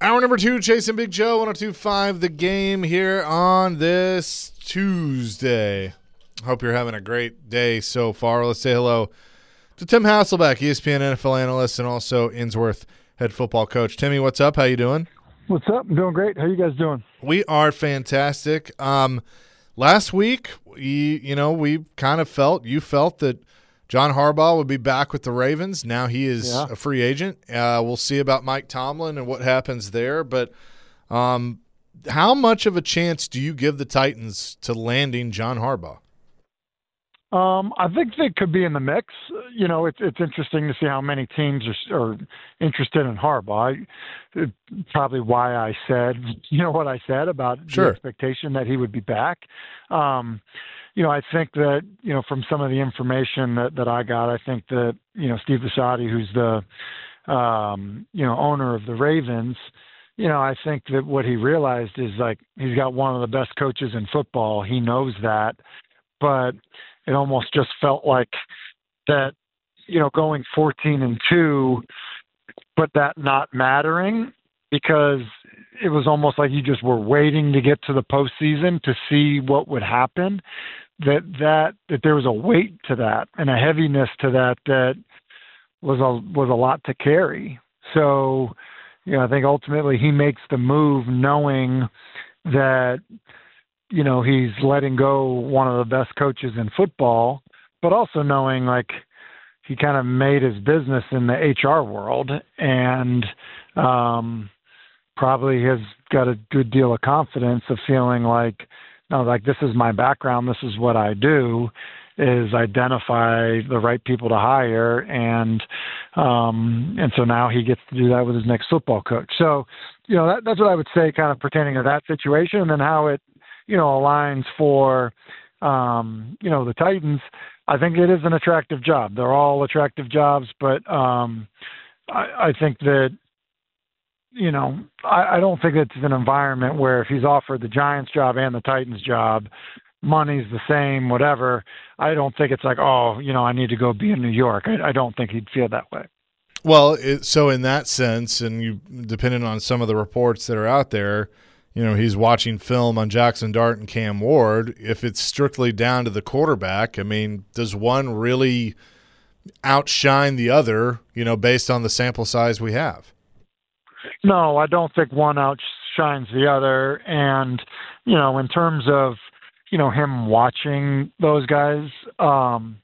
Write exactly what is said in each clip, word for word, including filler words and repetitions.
Hour number two, Chasing Big Joe, one oh two point five The Game here on this Tuesday. Hope you're having a great day so far. Let's say hello to Tim Hasselbeck, E S P N N F L analyst, and also Innsworth head football coach. Timmy, what's up? How you doing? What's up? I'm doing great. How you guys doing? We are fantastic. Um, last week, we, you know, we kind of felt, you felt that John Harbaugh would be back with the Ravens. Now he is yeah. a free agent. Uh, we'll see about Mike Tomlin and what happens there. But um, how much of a chance do you give the Titans to landing John Harbaugh? Um, I think they could be in the mix. You know, it's it's interesting to see how many teams are, are interested in Harbaugh. It, probably why I said, you know, what I said about sure. the expectation that he would be back. Um, you know, I think that, you know, from some of the information that, that I got, I think that, you know, Steve Bisciotti, who's the, um, you know, owner of the Ravens, you know, I think that what he realized is, like, he's got one of the best coaches in football. He knows that. But it almost just felt like that, you know, going fourteen and two, but that not mattering, because it was almost like you just were waiting to get to the postseason to see what would happen. That that that there was a weight to that and a heaviness to that that was a was a lot to carry. So, you know, I think ultimately he makes the move knowing that, you know, he's letting go one of the best coaches in football, but also knowing, like, he kind of made his business in the H R world and um, probably has got a good deal of confidence of feeling like, no, like, this is my background, this is what I do, is identify the right people to hire. And um, and so now he gets to do that with his next football coach. So, you know, that, that's what I would say kind of pertaining to that situation, and then how it, you know, aligns for, um, you know, the Titans. I think it is an attractive job. They're all attractive jobs, but um, I, I think that, you know, I, I don't think it's an environment where if he's offered the Giants job and the Titans job, money's the same, whatever. I don't think it's like, oh, you know, I need to go be in New York. I, I don't think he'd feel that way. Well, it, so in that sense, and you, depending on some of the reports that are out there, you know, he's watching film on Jackson Dart and Cam Ward. If it's strictly down to the quarterback, I mean, does one really outshine the other, you know, based on the sample size we have? No, I don't think one outshines the other. And, you know, in terms of, you know, him watching those guys, um,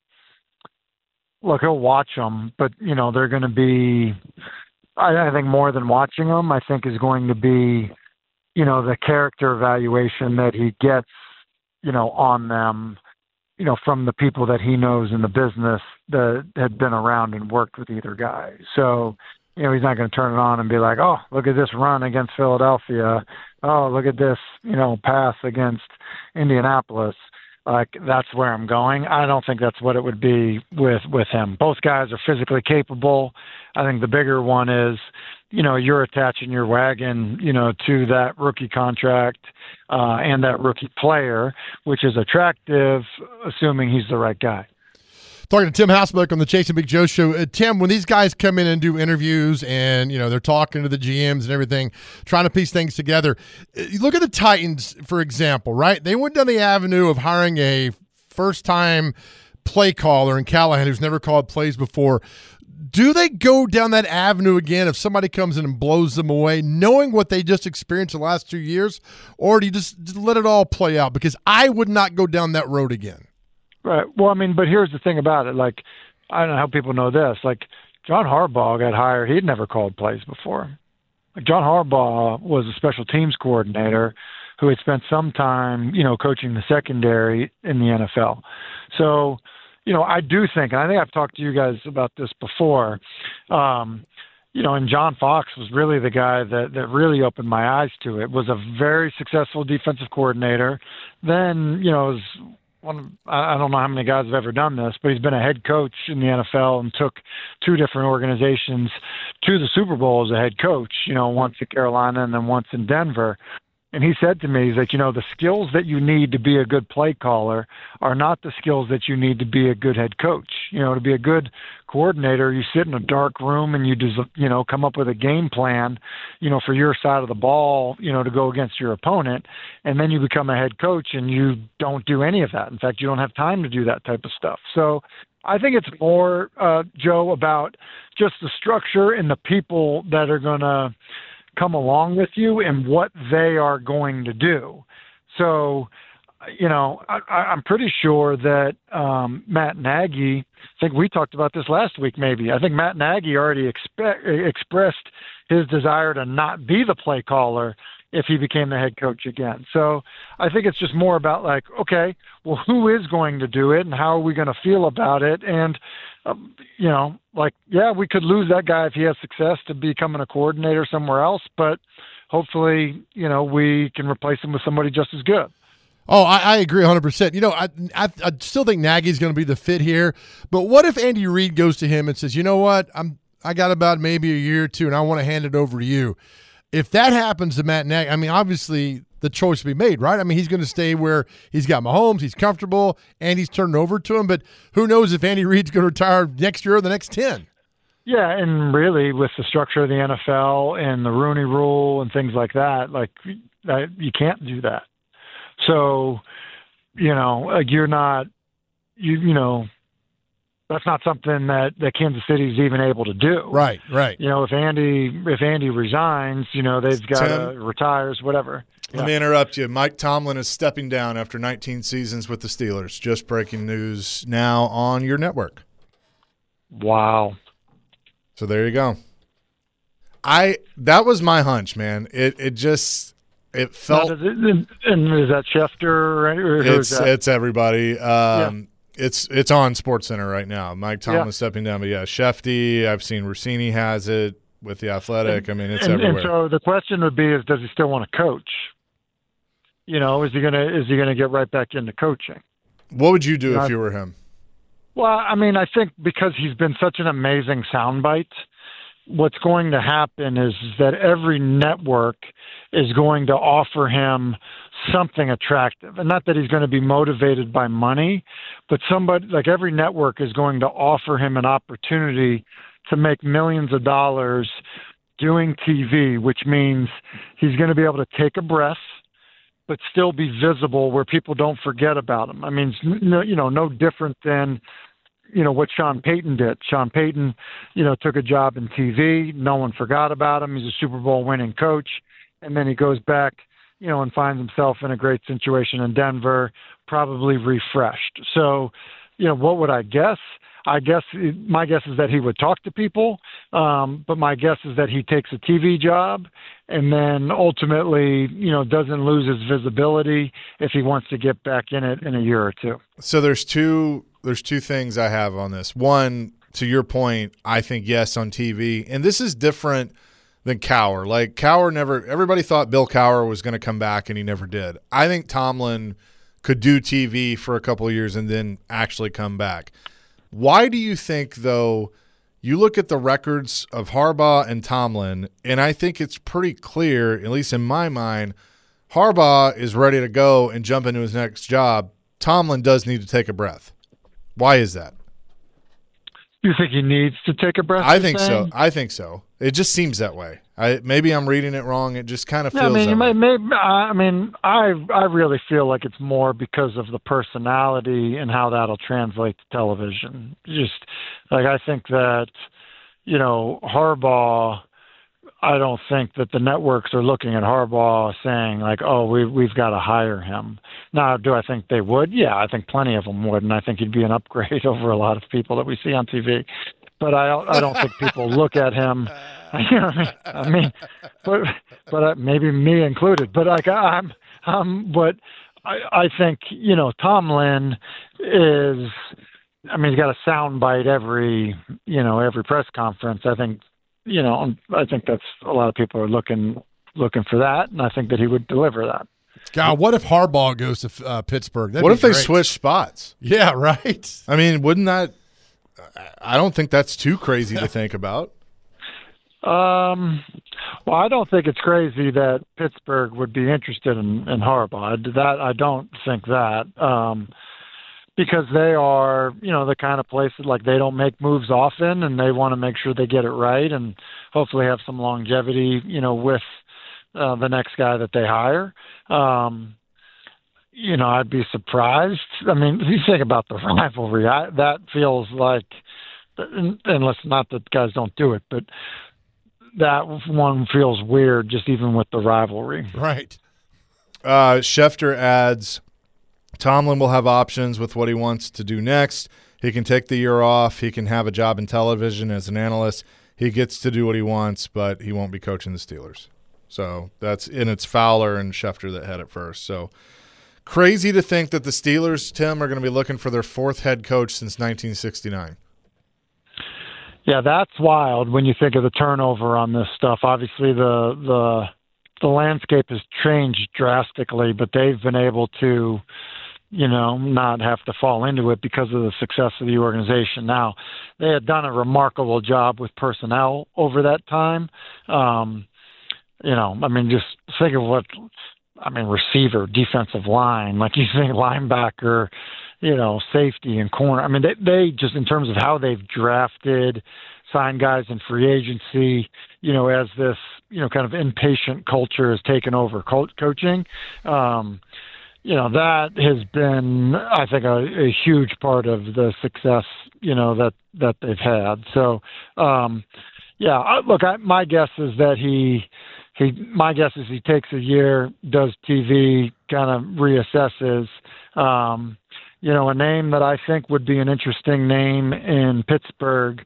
look, he'll watch them, but, you know, they're going to be, I, I think more than watching them, I think is going to be, you know, the character evaluation that he gets, you know, on them, you know, from the people that he knows in the business that had been around and worked with either guy. So, you know, he's not going to turn it on and be like, oh, look at this run against Philadelphia. Oh, look at this, you know, pass against Indianapolis. Like, that's where I'm going. I don't think that's what it would be with, with him. Both guys are physically capable. I think the bigger one is, you know, you're attaching your wagon, you know, to that rookie contract uh, and that rookie player, which is attractive, assuming he's the right guy. Talking to Tim Hasselbeck on the Chasing Big Joe show. Uh, Tim, when these guys come in and do interviews and, you know, they're talking to the G Ms and everything, trying to piece things together, uh, you look at the Titans, for example, right? They went down the avenue of hiring a first-time play caller in Callahan who's never called plays before. Do they go down that avenue again if somebody comes in and blows them away, knowing what they just experienced the last two years, or do you just let it all play out? Because I would not go down that road again. Right. Well, I mean, but here's the thing about it. Like, I don't know how people know this. Like, John Harbaugh got hired. He'd never called plays before. Like, John Harbaugh was a special teams coordinator who had spent some time, you know, coaching the secondary in the N F L. So, you know, I do think, and I think I've talked to you guys about this before, um, you know, and John Fox was really the guy that, that really opened my eyes to it. Was a very successful defensive coordinator. Then, you know, was one, I don't know how many guys have ever done this, but he's been a head coach in the N F L and took two different organizations to the Super Bowl as a head coach, you know, once in Carolina and then once in Denver. And he said to me, he's like, you know, the skills that you need to be a good play caller are not the skills that you need to be a good head coach. You know, to be a good coordinator, you sit in a dark room and you just, you know, come up with a game plan, you know, for your side of the ball, you know, to go against your opponent. And then you become a head coach and you don't do any of that. In fact, you don't have time to do that type of stuff. So I think it's more, uh, Joe, about just the structure and the people that are going to come along with you and what they are going to do. So, you know, I, I'm pretty sure that um, Matt Nagy, I think we talked about this last week maybe, I think Matt Nagy already expe- expressed his desire to not be the play caller if he became the head coach again. So I think it's just more about like, okay, well, who is going to do it and how are we going to feel about it? And, um, you know, like, yeah, we could lose that guy if he has success to becoming a coordinator somewhere else, but hopefully, you know, we can replace him with somebody just as good. Oh, I, I agree one hundred percent. You know, I, I I still think Nagy's going to be the fit here, but what if Andy Reid goes to him and says, you know what, I'm I got about maybe a year or two and I want to hand it over to you. If that happens to Matt Nagy, I mean, obviously the choice will be made, right? I mean, he's going to stay where he's got Mahomes, he's comfortable, and he's turned over to him. But who knows if Andy Reid's going to retire next year or the next ten? Yeah, and really with the structure of the N F L and the Rooney Rule and things like that, like you can't do that. So, you know, like you're not, you you know, that's not something that, that Kansas City is even able to do. Right, right. You know, if Andy if Andy resigns, you know, they've got to retires, whatever. Let yeah. me interrupt you. Mike Tomlin is stepping down after nineteen seasons with the Steelers. Just breaking news now on your network. Wow. So there you go. I that was my hunch, man. It it just it felt. Now, it, and is that Schefter or, or it's that? it's everybody. Um, yeah. It's it's on SportsCenter right now. Mike Tomlin yeah. stepping down, but yeah, Shefty. I've seen Rossini has it with the Athletic. And, I mean, it's and, everywhere. And so the question would be: Is does he still want to coach? You know, is he gonna is he gonna get right back into coaching? What would you do you if know, you were him? Well, I mean, I think because he's been such an amazing soundbite, what's going to happen is that every network is going to offer him something attractive. And not that he's going to be motivated by money, but somebody like every network is going to offer him an opportunity to make millions of dollars doing T V, which means he's going to be able to take a breath, but still be visible where people don't forget about him. I mean, it's no, you know, no different than, you know, what Sean Payton did. Sean Payton, you know, took a job in T V. No one forgot about him. He's a Super Bowl winning coach. And then he goes back, you know, and finds himself in a great situation in Denver, probably refreshed. So, you know, what would I guess? I guess my guess is that he would talk to people, um, but my guess is that he takes a T V job and then ultimately, you know, doesn't lose his visibility if he wants to get back in it in a year or two. So there's two there's two things I have on this. One, to your point, I think yes on T V, and this is different than Cowher. Like Cowher never – everybody thought Bill Cowher was going to come back, and he never did. I think Tomlin could do T V for a couple of years and then actually come back. Why do you think, though, you look at the records of Harbaugh and Tomlin, and I think it's pretty clear, at least in my mind, Harbaugh is ready to go and jump into his next job. Tomlin does need to take a breath. Why is that? You think he needs to take a breath? I think saying? so. I think so. It just seems that way. I maybe I'm reading it wrong. It just kind of feels. Yeah, I mean, that you way. may, maybe, I mean, I I really feel like it's more because of the personality and how that'll translate to television. Just like I think that, you know, Harbaugh. I don't think that the networks are looking at Harbaugh saying like, "Oh, we we've got to hire him." Now, do I think they would? Yeah, I think plenty of them would, and I think he'd be an upgrade over a lot of people that we see on T V. But I I don't think people look at him. You know what I mean? I mean, but but uh, maybe me included. But like I'm um, but I I think you know Tomlin is. I mean, he's got a sound bite every you know every press conference. I think. You know, I think that's a lot of people are looking looking for that, and I think that he would deliver that. God, what if Harbaugh goes to uh, Pittsburgh? That'd what if they great. switch spots? Yeah, right. I mean, wouldn't that? I don't think that's too crazy to think about. Um, well, I don't think it's crazy that Pittsburgh would be interested in, in Harbaugh. That I don't think that, um, because they are, you know, the kind of place that, like, they don't make moves often, and they want to make sure they get it right, and hopefully have some longevity, you know, with uh, the next guy that they hire. Um, you know, I'd be surprised. I mean, if you think about the rivalry, I, that feels like, and, and let's not that guys don't do it, but that one feels weird, just even with the rivalry. Right. Uh, Schefter adds, Tomlin will have options with what he wants to do next. He can take the year off. He can have a job in television as an analyst. He gets to do what he wants, but he won't be coaching the Steelers. So that's, and it's Fowler and Schefter that had it first. So crazy to think that the Steelers, Tim, are going to be looking for their fourth head coach since nineteen sixty-nine. Yeah, that's wild when you think of the turnover on this stuff. Obviously, the the the landscape has changed drastically, but they've been able to, you know, not have to fall into it because of the success of the organization. Now, they had done a remarkable job with personnel over that time. Um, you know, I mean, just think of what, I mean, receiver, defensive line, like you think linebacker, you know, safety and corner. I mean, they, they just, in terms of how they've drafted, signed guys in free agency, you know, as this, you know, kind of impatient culture has taken over co- coaching, um, you know, that has been, I think, a, a huge part of the success, you know, that, that they've had. So, um, yeah, I, look, I, my guess is that he, he, my guess is he takes a year, does T V, kind of reassesses. Um, you know, a name that I think would be an interesting name in Pittsburgh,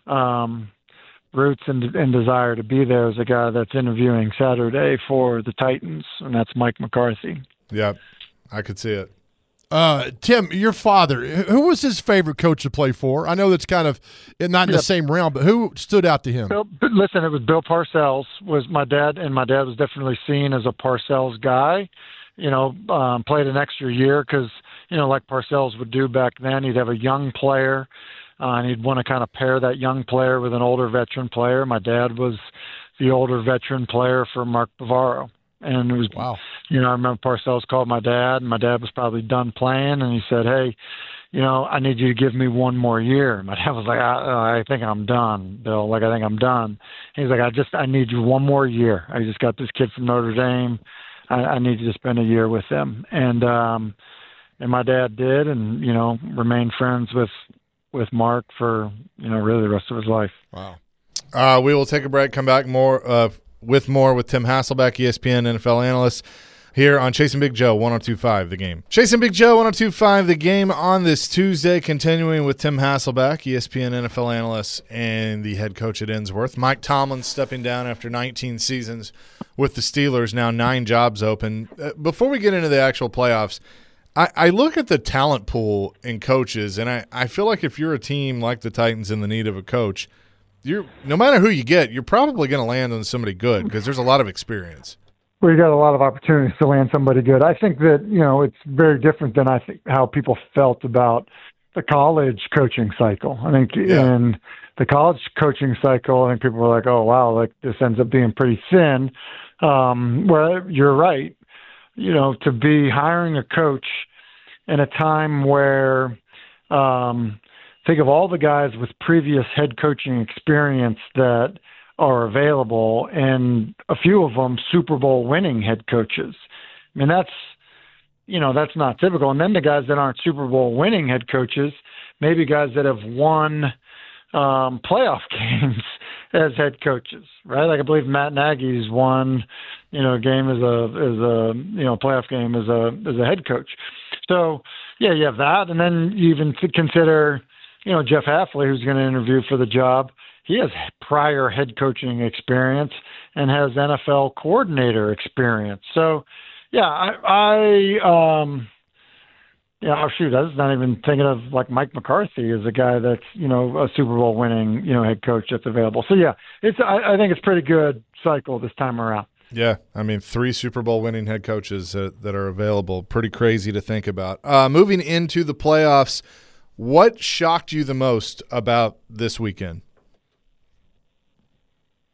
um, roots and, and desire to be there, is a guy that's interviewing Saturday for the Titans, and that's Mike McCarthy. Yeah, I could see it. Uh, Tim, your father, who was his favorite coach to play for? I know that's kind of not in Yeah. the same realm, but who stood out to him? Bill, listen, it was Bill Parcells was my dad, and my dad was definitely seen as a Parcells guy. You know, um, played an extra year because, you know, like Parcells would do back then, he'd have a young player, uh, and he'd want to kind of pair that young player with an older veteran player. My dad was the older veteran player for Mark Bavaro. And it was, wow. you know, I remember Parcells called my dad, and my dad was probably done playing, and he said, hey, you know, I need you to give me one more year. My dad was like, I, I think I'm done, Bill. Like, I think I'm done. He's like, I just, I need you one more year. I just got this kid from Notre Dame. I, I need you to spend a year with him. And, um, and my dad did, and, you know, remained friends with, with Mark for, you know, really the rest of his life. Wow. Uh, we will take a break, come back more uh, with more with Tim Hasselbeck, E S P N N F L analyst, here on Chasing Big Joe, one oh two point five The Game. Chasing Big Joe, one oh two point five The Game on this Tuesday, continuing with Tim Hasselbeck, E S P N N F L analyst and the head coach at Innsworth. Mike Tomlin stepping down after nineteen seasons with the Steelers, now nine jobs open. Uh, before we get into the actual playoffs, I, I look at the talent pool in coaches, and I, I feel like if you're a team like the Titans in the need of a coach, you're no matter who you get, you're probably going to land on somebody good because there's a lot of experience. Well, you got a lot of opportunities to land somebody good. I think that, you know, it's very different than I think how people felt about the college coaching cycle. I think Yeah. in the college coaching cycle, I think people were like, oh, wow, like this ends up being pretty thin. Um, where you're right, you know, to be hiring a coach in a time where, um, think of all the guys with previous head coaching experience that are available, and a few of them Super Bowl winning head coaches. I mean, that's, you know, that's not typical. And then the guys that aren't Super Bowl winning head coaches, maybe guys that have won um, playoff games as head coaches, right? Like I believe Matt Nagy's won, you know, a game as a as a you know playoff game as a as a head coach. So yeah, you have that, and then you even consider, you know, Jeff Hafley, who's going to interview for the job. He has prior head coaching experience and has N F L coordinator experience. So, yeah, I, I um, yeah, oh shoot, I was not even thinking of like Mike McCarthy as a guy that's, you know, a Super Bowl winning, you know, head coach that's available. So yeah, it's I, I think it's a pretty good cycle this time around. Yeah, I mean, three Super Bowl winning head coaches uh, that are available. Pretty crazy to think about. Uh, moving into the playoffs, what shocked you the most about this weekend?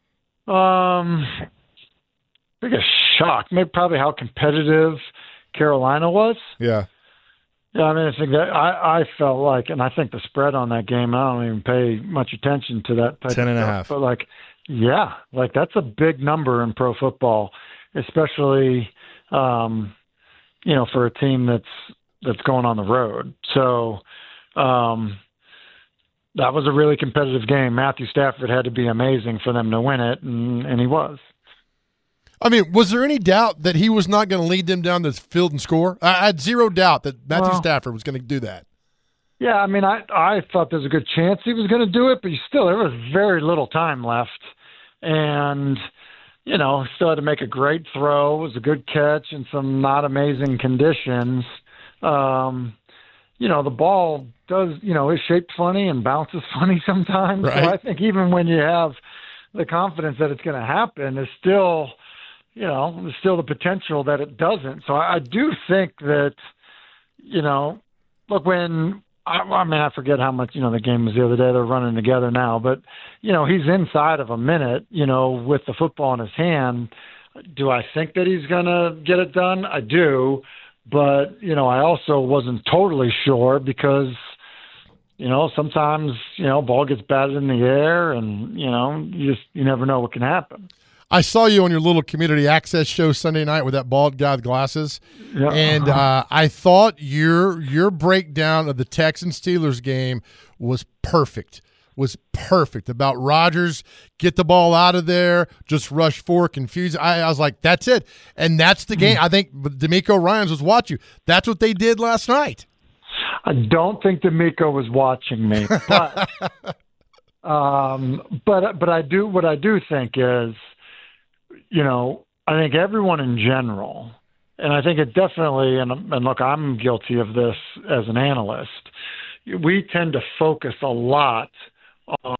Um, biggest shock, maybe probably how competitive Carolina was. Yeah. Yeah, I mean, I think that I, I felt like, and I think the spread on that game, I don't even pay much attention to that type Ten and of a stuff, half. but like, yeah, like that's a big number in pro football, especially, um, you know, for a team that's that's going on the road. So um, that was a really competitive game. Matthew Stafford had to be amazing for them to win it, and, and he was. I mean, was there any doubt that he was not going to lead them down the field and score? I had zero doubt that Matthew Well, Stafford was going to do that. Yeah, I mean, I I thought there was a good chance he was going to do it, but still, there was very little time left, and you know, still had to make a great throw. It was a good catch in some not amazing conditions. Um, you know, the ball does, you know, is shaped funny and bounces funny sometimes. Right. So I think even when you have the confidence that it's going to happen, there's still, you know, there's still the potential that it doesn't. So I, I do think that, you know, look, when I, I mean, I forget how much, you know, the game was the other day. They're running together now, but, you know, he's inside of a minute, you know, with the football in his hand. Do I think that he's going to get it done? I do. But, you know, I also wasn't totally sure because, you know, sometimes, you know, ball gets batted in the air and, you know, you just, you never know what can happen. I saw you on your little community access show Sunday night with that bald guy with glasses, Yeah. and uh, I thought your your breakdown of the Texans Steelers game was perfect. Was perfect about Rodgers. Get the ball out of there, just rush forward, confuse. I, I was like, that's it, and that's the game. I think D'Amico Ryans was watching. That's what they did last night. I don't think D'Amico was watching me, but um, but but I do. What I do think is, you know, I think everyone in general, and I think it definitely, and, and look, I'm guilty of this as an analyst, we tend to focus a lot on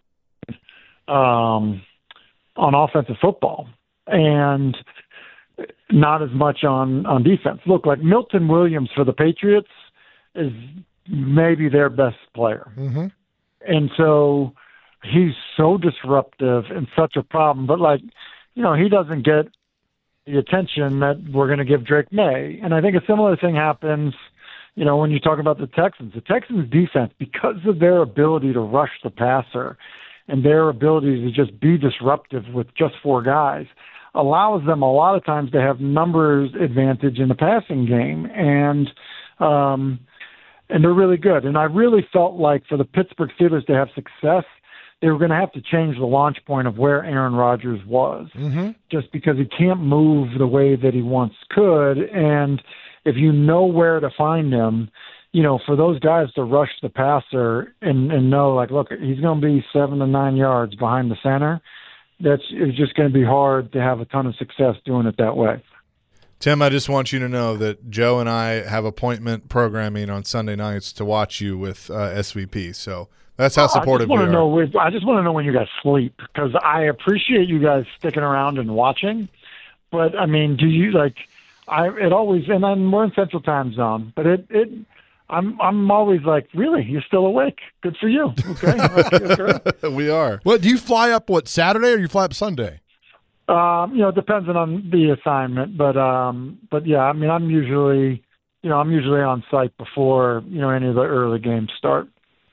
um, on offensive football and not as much on, on defense. Look, like Milton Williams for the Patriots is maybe their best player. Mm-hmm. And so he's so disruptive and such a problem. But, like, you know, he doesn't get the attention that we're going to give Drake May. And I think a similar thing happens, you know, when you talk about the Texans. The Texans' defense, because of their ability to rush the passer and their ability to just be disruptive with just four guys, allows them a lot of times to have numbers advantage in the passing game. And, um, and they're really good. And I really felt like for the Pittsburgh Steelers to have success, they were going to have to change the launch point of where Aaron Rodgers was, Mm-hmm. just because he can't move the way that he once could. And if you know where to find him, you know, for those guys to rush the passer and, and know, like, look, he's going to be seven to nine yards behind the center, that's it's just going to be hard to have a ton of success doing it that way. Tim, I just want you to know that Joe and I have appointment programming on Sunday nights to watch you with uh, S V P. So that's how supportive I we just are. want to know. I just want to know when you guys sleep, because I appreciate you guys sticking around and watching. But I mean, do you like? I it always and then we're in Central Time Zone, but it it. I'm I'm always like, really? You're still awake? Good for you. Okay, that's great. We are. What do you fly up? What Saturday or you fly up Sunday? Um, you know, depending on the assignment, but um, but yeah, I mean, I'm usually, you know, I'm usually on site before you know any of the early games start.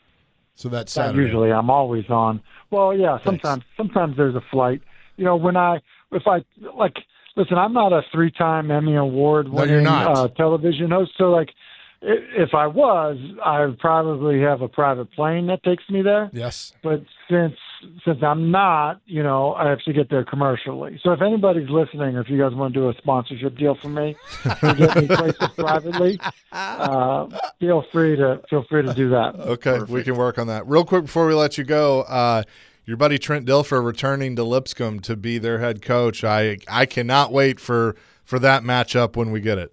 So that's Not Saturday. usually, I'm always on. Well, yeah, sometimes sometimes there's a flight. You know, when I if I like, listen, I'm not a three-time Emmy Award No, you're winning not. uh, television host, so like, i- if I was, I would probably have a private plane that takes me there. Yes. But since since I'm not, you know, I have to get there commercially. So if anybody's listening, or if you guys want to do a sponsorship deal for me, to get me places privately, uh, feel free to feel free to do that. Okay, Perfect. we can work on that. Real quick before we let you go, uh, your buddy Trent Dilfer returning to Lipscomb to be their head coach. I I cannot wait for, for that matchup when we get it.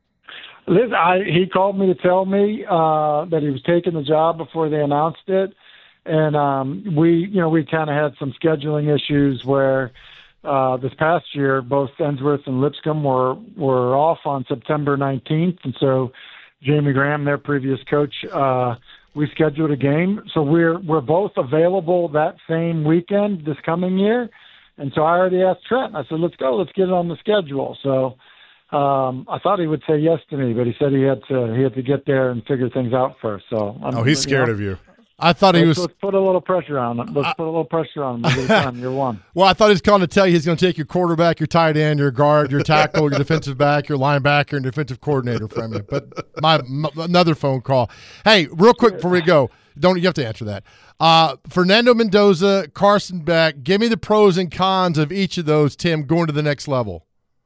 Liz, I, he called me to tell me uh, that he was taking the job before they announced it, and um, we, you know, we kind of had some scheduling issues where uh, this past year both Ensworth and Lipscomb were were off on September nineteenth, and so Jamie Graham, their previous coach, uh, we scheduled a game, so we're we're both available that same weekend this coming year. And so I already asked Trent. I said, let's go. Let's get it on the schedule. So um, I thought he would say yes to me, but he said he had to he had to get there and figure things out first. So I'm, oh, he's scared you know, of you. I thought he let's, was. Let's put a little pressure on him. Let's I, put a little pressure on him. Give it time, year one. Well, I thought he was calling to tell you he's going to take your quarterback, your tight end, your guard, your tackle, your defensive back, your linebacker, and defensive coordinator from you. But my, my another phone call. Hey, real quick before we go, don't you have to answer that? Uh, Fernando Mendoza, Carson Beck. Give me the pros and cons of each of those, Tim, going to the next level.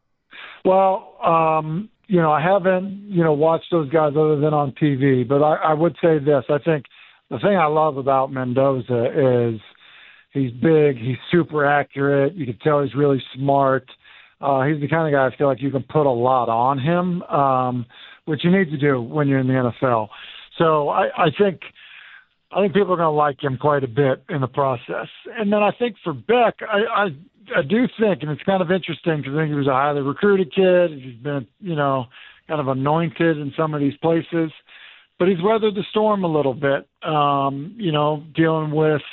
Well, um, you know, I haven't you know watched those guys other than on T V, but I, I would say this. I think the thing I love about Mendoza is he's big, he's super accurate. You can tell he's really smart. Uh, he's the kind of guy I feel like you can put a lot on him, um, which you need to do when you're in the N F L. So I, I think I think people are going to like him quite a bit in the process. And then I think for Beck, I, I, I do think, and it's kind of interesting because I think he was a highly recruited kid. He's been, you know, kind of anointed in some of these places. But he's weathered the storm a little bit, um, you know, dealing with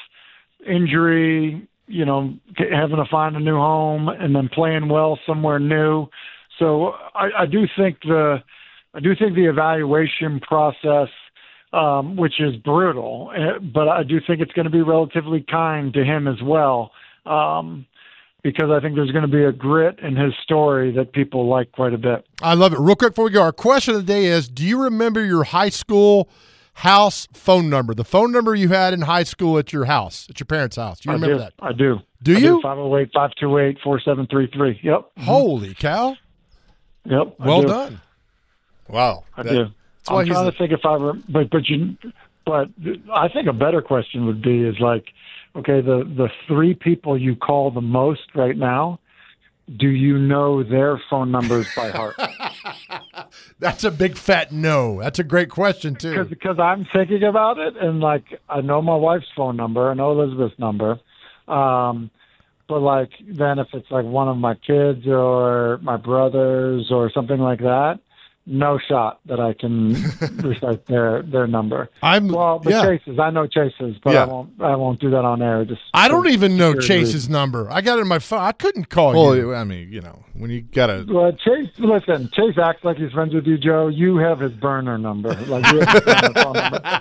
injury, you know, having to find a new home and then playing well somewhere new. So I, I do think the I do think the evaluation process, um, which is brutal, but I do think it's going to be relatively kind to him as well, um, because I think there's going to be a grit in his story that people like quite a bit. I love it. Real quick before we go, our question of the day is, do you remember your high school house phone number, the phone number you had in high school at your house, at your parents' house? Do you remember I do. that? I do. Do I you? five oh eight, five two eight, four seven three three. Yep. Holy cow. Yep. I Well do. done. Wow. I That- do. That's why I'm he's trying the- to think if I were, but, but you, but I think a better question would be is like, okay, the, the three people you call the most right now, do you know their phone numbers by heart? That's a big fat no. That's a great question, too. Because I'm thinking about it, and like I know my wife's phone number, I know Elizabeth's number, um, but like then if it's like one of my kids or my brothers or something like that, no shot that I can recite their their number. I'm Well, but yeah. Chase's, I know Chase's, but Yeah. I won't I won't do that on air. Just I don't even know for Chase's reasons. number. I got it in my phone. I couldn't call Well, you. I mean, you know, when you got to Well, Chase, listen, Chase acts like he's friends with you, Joe. You have his burner number. Like you have his burner phone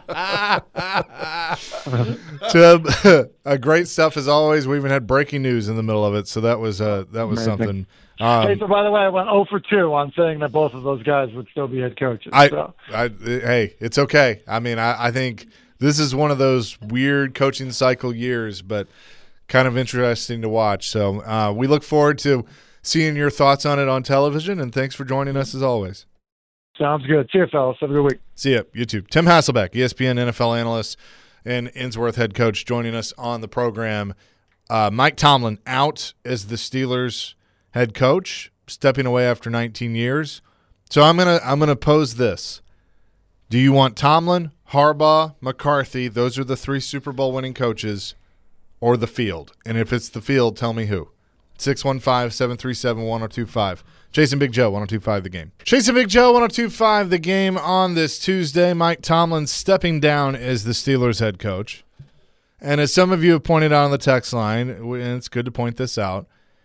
number. Tim, uh, great stuff as always. We even had breaking news in the middle of it, so that was uh, that was Amazing. something. Hey, Um, so by the way, I went oh for two on saying that both of those guys would still be head coaches. I, so. I, hey, it's okay. I mean, I, I think this is one of those weird coaching cycle years, but kind of interesting to watch. So uh, we look forward to seeing your thoughts on it on television, and thanks for joining us as always. Sounds good. See you, fellas. Have a good week. See ya, YouTube. Tim Hasselbeck, E S P N N F L analyst and Innsworth head coach, joining us on the program. Uh, Mike Tomlin out as the Steelers head coach, stepping away after nineteen years. So I'm gonna I'm gonna pose this: do you want Tomlin, Harbaugh, McCarthy? Those are the three Super Bowl winning coaches, or the field? And if it's the field, tell me who. six one five, seven three seven, one oh two five. Jason Big Joe, one oh two five The Game. Jason Big Joe, one oh two five The Game on this Tuesday. Mike Tomlin stepping down as the Steelers head coach. And as some of you have pointed out on the text line, and it's good to point this out,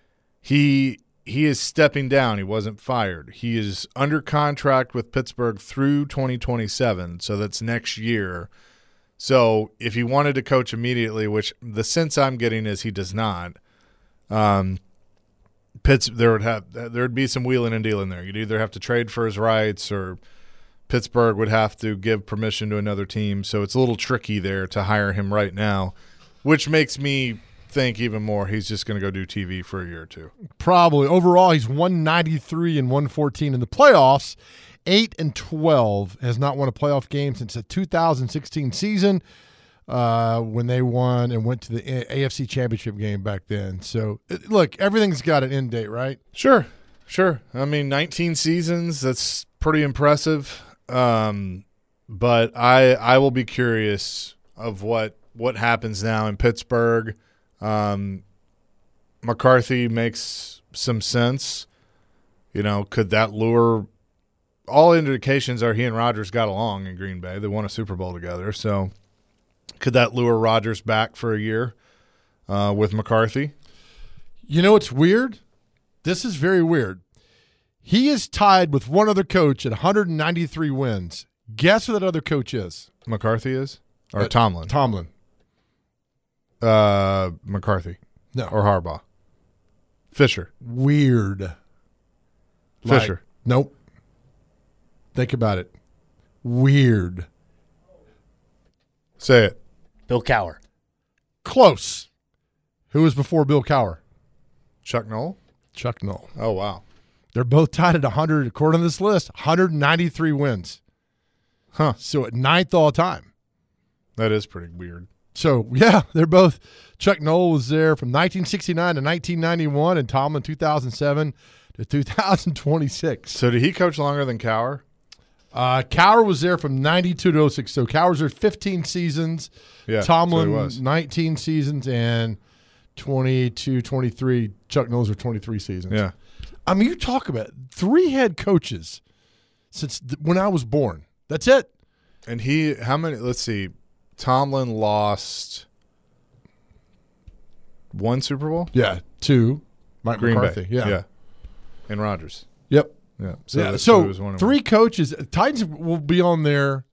he he is stepping down. He wasn't fired. He is under contract with Pittsburgh through twenty twenty-seven, so that's next year. So if he wanted to coach immediately, which the sense I'm getting is he does not, um, Pitts there would have there would be some wheeling and dealing there. You'd either have to trade for his rights, or Pittsburgh would have to give permission to another team. So it's a little tricky there to hire him right now, which makes me think even more he's just going to go do T V for a year or two. Probably. Overall, he's one ninety-three and one fourteen in the playoffs. eight and twelve, has not won a playoff game since the two thousand sixteen season uh, when they won and went to the A F C Championship game back then. So, look, everything's got an end date, right? Sure, sure. I mean, nineteen seasons, that's pretty impressive. Um, but I I will be curious of what, what happens now in Pittsburgh. Um, McCarthy makes some sense. You know, could that lure – all indications are he and Rodgers got along in Green Bay. They won a Super Bowl together. So could that lure Rodgers back for a year uh, with McCarthy? You know what's weird? This is very weird. He is tied with one other coach at one hundred ninety-three wins. Guess who that other coach is? McCarthy is? Or Uh, Tomlin? Tomlin. Uh, McCarthy. No. Or Harbaugh. Fisher. Weird. Fisher. Like, nope. Think about it. Weird. Say it. Bill Cowher. Close. Who was before Bill Cowher? Chuck Noll? Chuck Noll. Oh, wow. They're both tied at one hundred, according to this list, one hundred ninety-three wins. Huh. So at ninth all time. That is pretty weird. So, yeah, they're both. Chuck Noll was there from nineteen sixty-nine to nineteen ninety-one, and Tomlin two thousand seven to two thousand twenty-six. So did he coach longer than Cowher? Uh, Cowher was there from ninety-two to oh six. So Cowher's there fifteen seasons. Yeah. Tomlin so he was. nineteen seasons, and twenty-two, twenty-three. Chuck Noll's are twenty-three seasons. Yeah. I mean, you talk about three head coaches since th- when I was born. That's it. And he, how many, let's see, Tomlin lost one Super Bowl? Yeah, two. Mike Green McCarthy. Bay. Yeah. Yeah. And Rodgers. Yep. Yeah. So, yeah. that- so he was one of three them. coaches. Titans will be on their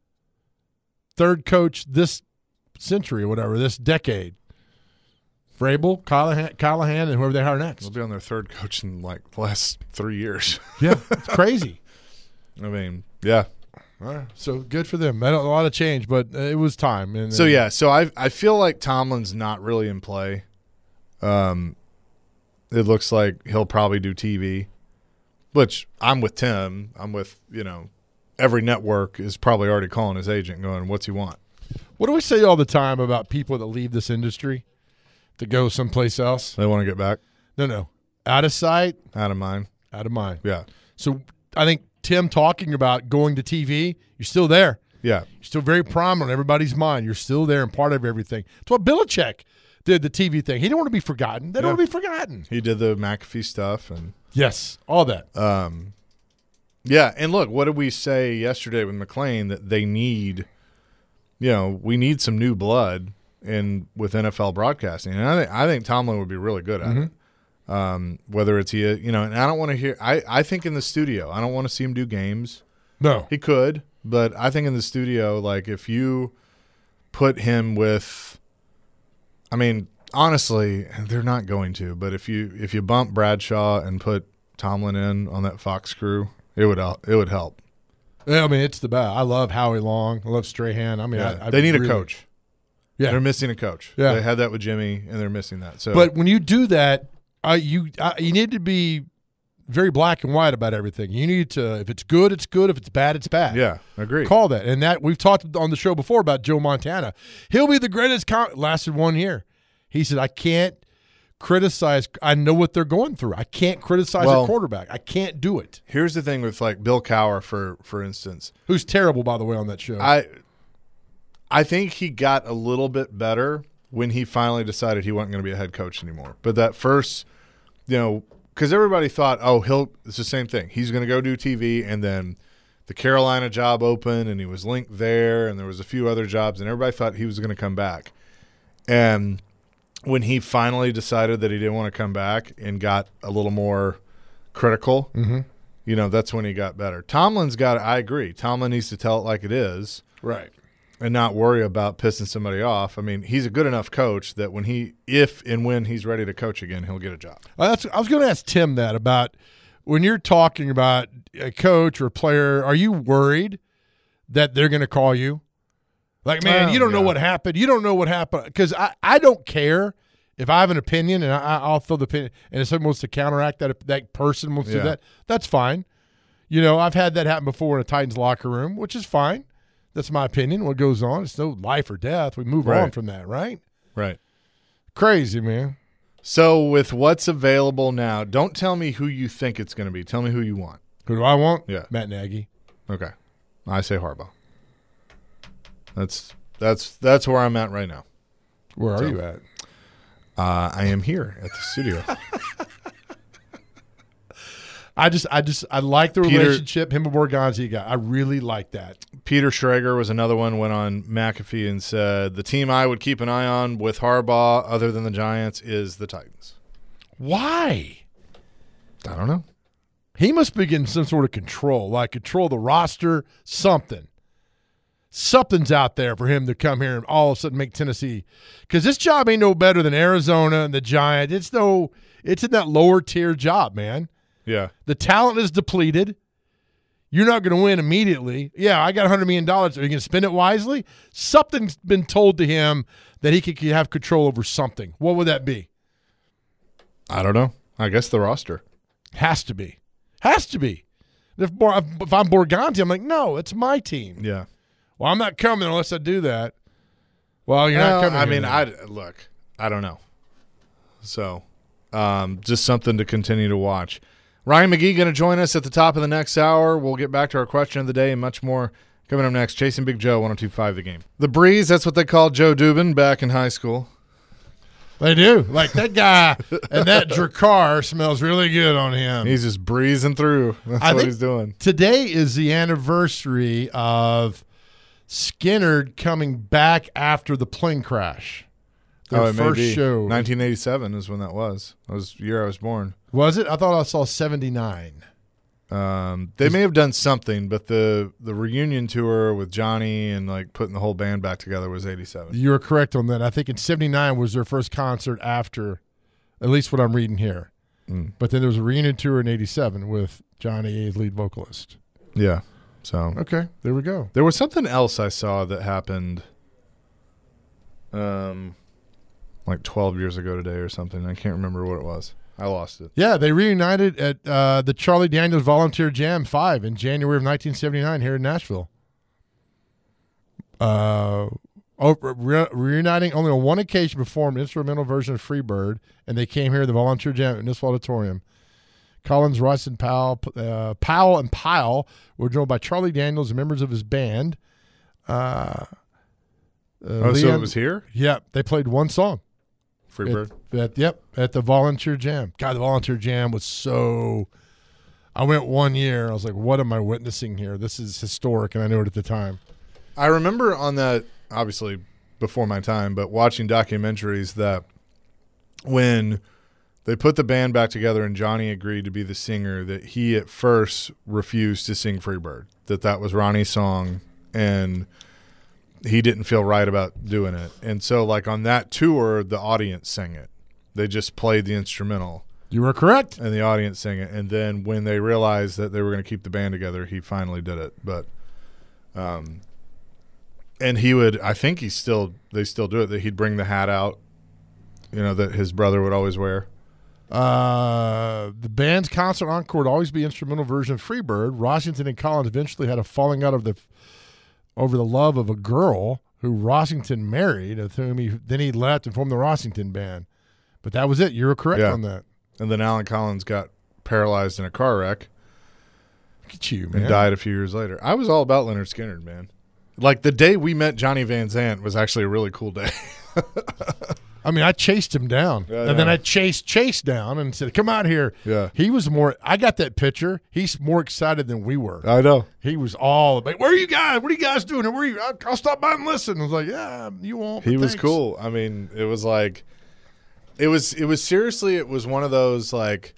third coach this century or whatever, this decade. Vrabel, Callahan, Callahan, and whoever they hire next. They'll be on their third coach in like the last three years. Yeah, it's crazy. I mean, yeah. All right, so good for them. A lot of change, but uh, it was time. And So uh, yeah, so I I feel like Tomlin's not really in play. Um, it looks like he'll probably do T V, which I'm with Tim. I'm with you know, every network is probably already calling his agent, going, "What's he want?" what do we say all the time about people that leave this industry to go someplace else? They want to get back, No, no, out of sight, out of mind. out of mind. Yeah, So I think Tim talking about going to T V, you're still there. yeah, You're still very prominent in everybody's mind. You're still there and part of everything. It's what Belichick did, the T V thing. He didn't want to be forgotten. They don't Yeah. want to be forgotten. he did the McAfee stuff, and Yes, all that. um, yeah. And look, what did we say yesterday with McLean that they need? You know, we need some new blood in with N F L broadcasting, and I think I think Tomlin would be really good at Mm-hmm. it. Um, whether it's he, you know, and I don't want to hear. I I think in the studio, I don't want to see him do games. No. He could, but I think in the studio, like if you put him with, I mean, honestly, they're not going to. But if you if you bump Bradshaw and put Tomlin in on that Fox crew, it would el- it would help. Yeah, I mean, it's the best. I love Howie Long. I love Strahan. I mean, Yeah. I, I they need really- a coach. Yeah. They're missing a coach. Yeah. They had that with Jimmy, and they're missing that. So, But when you do that, uh, you uh, you need to be very black and white about everything. You need to, if it's good, it's good. If it's bad, it's bad. yeah, agree. Call that. And that we've talked on the show before about Joe Montana. He'll be the greatest. Com- lasted one year. He said, I can't criticize. I know what they're going through. I can't criticize Well- a quarterback. I can't do it. Here's the thing with like Bill Cowher, for for instance. Who's terrible, by the way, on that show. I I think he got a little bit better when he finally decided he wasn't going to be a head coach anymore. But that first, you know, because everybody thought, oh, he'll. It's the same thing. He's going to go do T V, and then the Carolina job opened, and he was linked there, and there was a few other jobs, and everybody thought he was going to come back. And when he finally decided that he didn't want to come back and got a little more critical, mm-hmm. you know, that's when he got better. Tomlin's got. I agree. Tomlin needs to tell it like it is. Right. And not worry about pissing somebody off. I mean, he's a good enough coach that when he, if and when he's ready to coach again, he'll get a job. Uh, that's, I was going to ask Tim that about when you're talking about a coach or a player, are you worried that they're going to call you? Like, man, Oh, you don't know yeah. what happened. You don't know what happened. Because I, I don't care if I have an opinion and I, I'll throw the opinion. And if someone wants to counteract that, that person wants to Yeah. do that, that's fine. You know, I've had that happen before in a Titans locker room, which is fine. That's my opinion. What goes on, it's no life or death. We move on Right. from that, right? Right. Crazy, man. So with what's available now, don't tell me who you think it's going to be. Tell me who you want. Who do I want? Yeah. Matt Nagy. Okay. I say Harbaugh. That's that's that's where I'm at right now. Where are So- you at? Uh, I am here at the studio. I just, I just, I like the Peter- relationship him and Borgonzi got. I really like that. Peter Schrager was another one, went on McAfee and said, the team I would keep an eye on with Harbaugh other than the Giants is the Titans. Why? I don't know. He must be getting some sort of control, like control the roster, something. Something's out there for him to come here and all of a sudden make Tennessee. Because this job ain't no better than Arizona and the Giants. It's no, it's in that lower tier job, man. Yeah. The talent is depleted. You're not going to win immediately. Yeah, I got one hundred million dollars. Are you going to spend it wisely? Something's been told to him that he could have control over something. What would that be? I don't know. I guess the roster. Has to be. Has to be. If, if I'm Borganti, I'm like, no, it's my team. Yeah. Well, I'm not coming unless I do that. Well, you're well, not coming. I here mean, then. I look. I don't know. So, um, just something to continue to watch. Ryan McGee going to join us at the top of the next hour. We'll get back to our question of the day and much more coming up next. Chasing Big Joe, one oh two point five The Game. The Breeze, that's what they called Joe Dubin back in high school. They do. Like that guy and that Drakkar smells really good on him. He's just breezing through. That's I what think he's doing. Today is the anniversary of Skinner coming back after the plane crash. Their oh, it first may be. show. nineteen eighty-seven is when that was. That was the year I was born. Was it? I thought I saw seventy-nine. Um, they may have done something, but the the reunion tour with Johnny and like putting the whole band back together was eighty-seven. You were correct on that. I think in seventy-nine was their first concert after, at least what I'm reading here. Mm. But then there was a reunion tour in eighty-seven with Johnny as lead vocalist. Yeah. So Okay, there we go. there was something else I saw that happened um like twelve years ago today or something. I can't remember what it was. I lost it. Yeah, they reunited at uh, the Charlie Daniels Volunteer Jam five in January of nineteen seventy-nine here in Nashville. Uh, oh, re- reuniting only on one occasion performed an instrumental version of Freebird, and they came here to the Volunteer Jam at Nisswa Auditorium. Collins, Rice, and Powell, uh, Powell and Pyle were joined by Charlie Daniels and members of his band. Uh, uh, Oh, so Leon- it was here? Yeah, they played one song. Freebird. At, at, yep, at the Volunteer Jam. God, the Volunteer Jam was so – I went one year. I was like, what am I witnessing here? This is historic, and I knew it at the time. I remember on that, obviously before my time, but watching documentaries that when they put the band back together and Johnny agreed to be the singer, that he at first refused to sing Freebird, that that was Ronnie's song, and – he didn't feel right about doing it. And so, like, on that tour, the audience sang it. They just played the instrumental. You were correct. And the audience sang it. And then when they realized that they were going to keep the band together, he finally did it. But, um, and he would, I think he still, they still do it, that he'd bring the hat out, you know, that his brother would always wear. Uh, the band's concert encore would always be instrumental version of Freebird. Rossington and Collins eventually had a falling out of the over the love of a girl who Rossington married, with whom he then he left and formed the Rossington Band. But that was it. You were correct Yeah. on that. And then Alan Collins got paralyzed in a car wreck. Look at you, man. And died a few years later. I was all about Leonard Skinner, man. Like, the day we met Johnny Van Zant was actually a really cool day. I mean, I chased him down, Yeah, and then yeah. I chased Chase down and said, come out here. Yeah. He was more – I got that picture. He's more excited than we were. I know. He was all about, where are you guys? What are you guys doing? Where are you? I'll, I'll stop by and listen. I was like, yeah, you won't. He but was thanks. cool. I mean, it was like it was it was seriously it was one of those like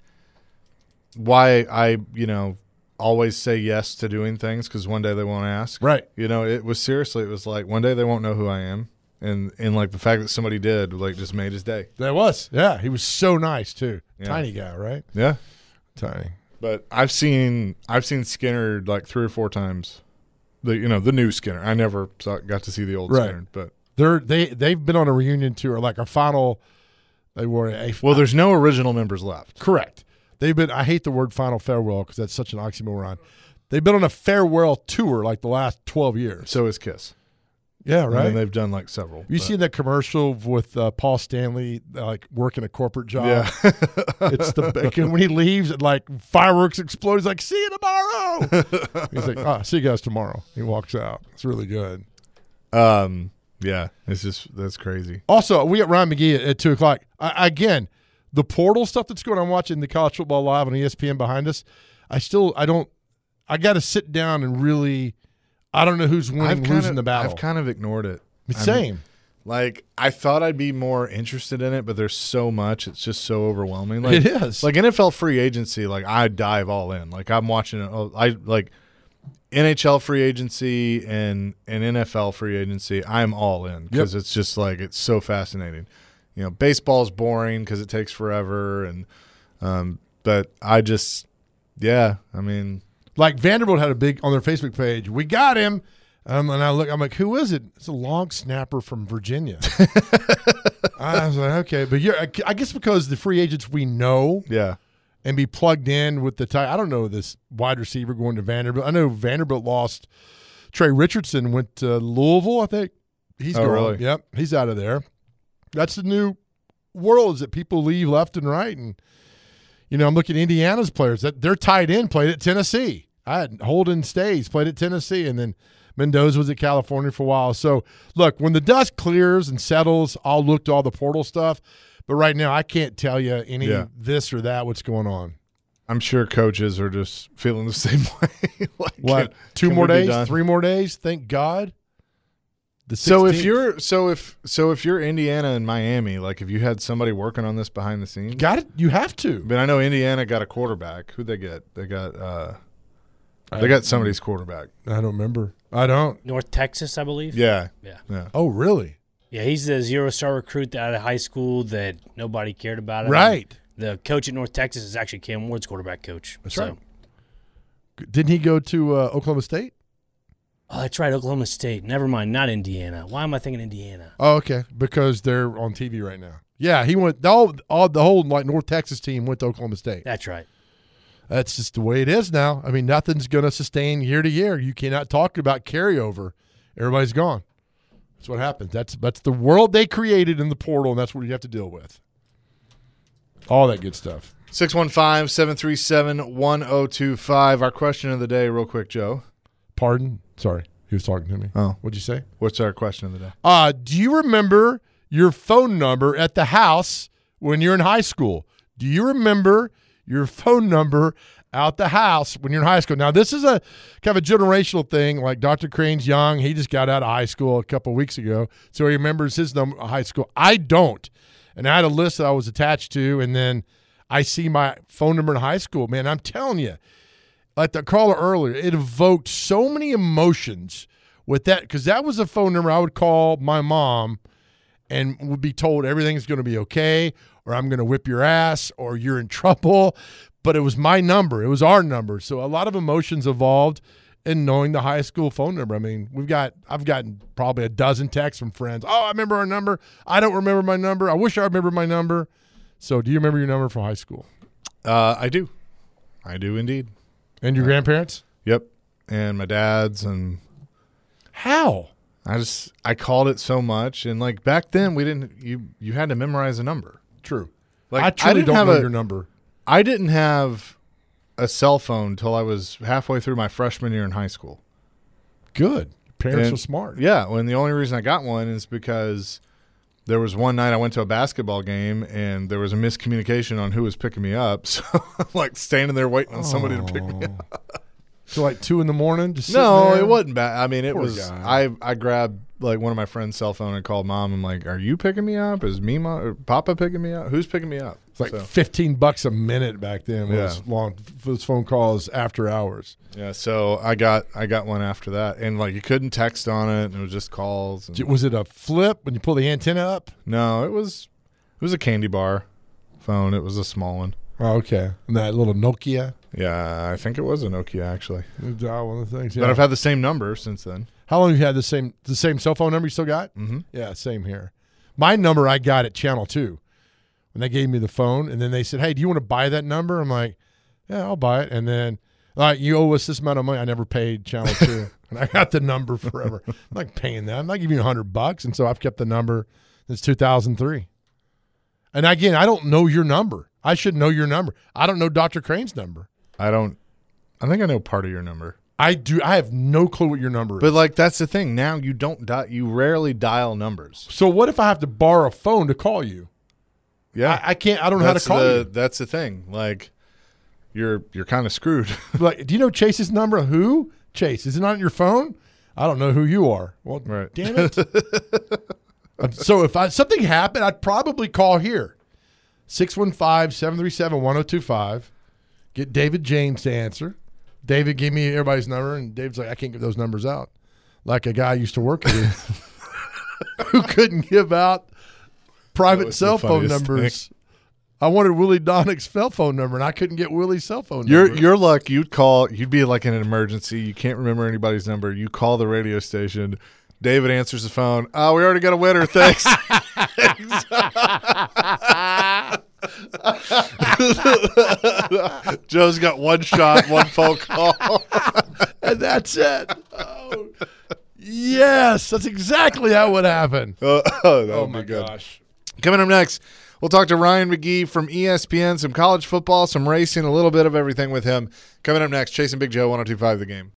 why I, you know, always say yes to doing things cuz one day they won't ask. Right. You know, it was seriously it was like one day they won't know who I am. And and like the fact that somebody did like just made his day. That was. Yeah, he was so nice too. Yeah. Tiny guy, right? Yeah. Tiny. But I've seen I've seen Skinner like three or four times. The you know, the new Skinner. I never saw, got to see the old Right. Skinner, but They're they they've been on a reunion tour, like a final. They were a well, there's no original members left. correct. They've been. I hate the word final farewell because that's such an oxymoron. They've been on a farewell tour like the last twelve years. So is Kiss. Yeah, I right. mean, they've done like several. You but- seen that commercial with uh, Paul Stanley, uh, like working a corporate job? Yeah. It's the when he leaves, and like fireworks explode. He's like, "See you tomorrow." He's like, "Ah, see you guys tomorrow." He walks out. It's really good. Um. Yeah. It's just that's crazy. Also, we got Ryan McGee at, at two o'clock. I, again, the portal stuff that's going on. I'm watching the college football live on E S P N behind us. I still, I don't. I got to sit down and really. I don't know who's winning, I've losing kind of, the battle. I've kind of ignored it. I mean, Same. Like, I thought I'd be more interested in it, but there's so much. It's just so overwhelming. Like, It is. Like, N F L free agency, like, I dive all in. Like, I'm watching it. oh, I like N H L free agency and, and N F L free agency. I'm all in because Yep. it's just, like, it's so fascinating. You know, baseball's boring because it takes forever. And, um, but I just, yeah, I mean. Like Vanderbilt had a big on their Facebook page. We got him. Um, and I look, I'm like, who is it? It's a long snapper from Virginia. I was like, okay, but you're, I guess because the free agents we know Yeah. and be plugged in with the tie. I don't know this wide receiver going to Vanderbilt. I know Vanderbilt lost Trey Richardson, went to Louisville, I think. He's Oh, gone. really? Yep, he's out of there. That's the new world is that people leave left and right. And, you know, I'm looking at Indiana's players. That They're tied in, played at Tennessee. I had Holden Stays, played at Tennessee, and then Mendoza was at California for a while. So, look, when the dust clears and settles, I'll look to all the portal stuff. But right now, I can't tell you any Yeah. this or that, what's going on. I'm sure coaches are just feeling the same way. Like, What, can- two can more we be days, done? three more days? Thank God. The So if sixteenth. you're so if so if you're Indiana and Miami, like if you had somebody working on this behind the scenes, got it, you have to. but I know Indiana got a quarterback. Who'd they get? They got uh, they got somebody's quarterback. I don't remember. I don't. North Texas, I believe. Yeah, Yeah. yeah. Oh, really? Yeah, he's the zero-star recruit out of high school that nobody cared about. I mean, Right. the coach at North Texas is actually Cam Ward's quarterback coach. That's so. right. Didn't he go to uh, Oklahoma State? Oh, that's right, Oklahoma State. Never mind, not Indiana. Why am I thinking Indiana? Oh, okay. Because they're on T V right now. Yeah, he went. All, all the whole like North Texas team went to Oklahoma State. That's right. That's just the way it is now. I mean, nothing's going to sustain year to year. You cannot talk about carryover. Everybody's gone. That's what happens. That's that's the world they created in the portal, and that's what you have to deal with. All that good stuff. six one five, seven three seven, one zero two five. Our question of the day, real quick, Joe. Pardon? Sorry, he was talking to me. Oh. What'd you say? What's our question of the day? Uh, do you remember your phone number at the house when you're in high school? Do you remember your phone number out the house when you're in high school? Now, this is a kind of a generational thing. Like Doctor Crane's young. He just got out of high school a couple of weeks ago, so he remembers his number high school. I don't. And I had a list that I was attached to, and then I see my phone number in high school. Man, I'm telling you, like the caller earlier, it evoked so many emotions with that, because that was a phone number I would call my mom and would be told everything's going to be okay, or I'm going to whip your ass, or you're in trouble. But it was my number. It was our number. So a lot of emotions evolved in knowing the high school phone number. I mean, we've got I've gotten probably a dozen texts from friends. Oh, I remember our number. I don't remember my number. I wish I remember my number. So do you remember your number from high school? Uh, I do. I do indeed. And your grandparents? Yep. And my dad's, and How? I just I called it so much, and like back then we didn't you you had to memorize a number. True. Like I truly didn't don't have know a, your number. I didn't have a cell phone until I was halfway through my freshman year in high school. Good. Parents And- are smart. Yeah, and the only reason I got one is because there was one night I went to a basketball game and there was a miscommunication on who was picking me up. So I'm like standing there waiting on somebody to pick me up. So like two in the morning? Just sitting No, there? it wasn't bad. I mean, it Poor was. guy. I I grabbed like one of my friend's cell phone and called mom. I'm like, "Are you picking me up? Is me, mom, or Papa picking me up? Who's picking me up?" It's like So, fifteen bucks a minute back then. Yeah. Those long those phone calls after hours. yeah, so I got I got one after that, and like you couldn't text on it, and it was just calls. And, Was it a flip when you pull the antenna up? no, it was it was a candy bar phone. It was a small one. Oh, okay. And that little Nokia. Yeah, I think it was a Nokia actually. Uh, One of the things. But Yeah. I've had the same number since then. How long have you had the same the same cell phone number you still got? Mm-hmm. Yeah, same here. My number I got at Channel two when they gave me the phone, and then they said, "Hey, do you want to buy that number?" I'm like, "Yeah, I'll buy it." And then, all right, you owe us this amount of money. I never paid Channel two, and I got the number forever. I'm not paying that. I'm not giving you a hundred bucks, and so I've kept the number since two thousand three. And again, I don't know your number. I should know your number. I don't know Doctor Crane's number. I don't. I think I know part of your number. I do. I have no clue what your number But is. like that's the thing. Now you don't di- you rarely dial numbers. So what if I have to borrow a phone to call you? Yeah, I, I can't. I don't know how to that's call the, you. That's the thing. Like you're you're kind of screwed. Like, do you know Chase's number? Who? Chase. Is it not on your phone? I don't know who you are. Well, Right. damn it. So if I, something happened, I'd probably call here. six one five, seven three seven, one oh two five. Get David James to answer. David gave me everybody's number, and David's like, I can't give those numbers out. Like a guy I used to work with who couldn't give out private cell phone numbers. Thing. I wanted Willie Donnick's cell phone number, and I couldn't get Willie's cell phone your, number. Your luck, you'd call, you'd be like in an emergency. You can't remember anybody's number. You call the radio station. David answers the phone. Oh, we already got a winner. Thanks. Joe's got one shot, one phone call. And that's it. Oh, yes, that's exactly how it would happen. Uh, oh, oh my gosh. Coming up next, we'll talk to Ryan McGee from E S P N, some college football, some racing, a little bit of everything with him. Coming up next, Chasing Big Joe, one oh two point five The Game.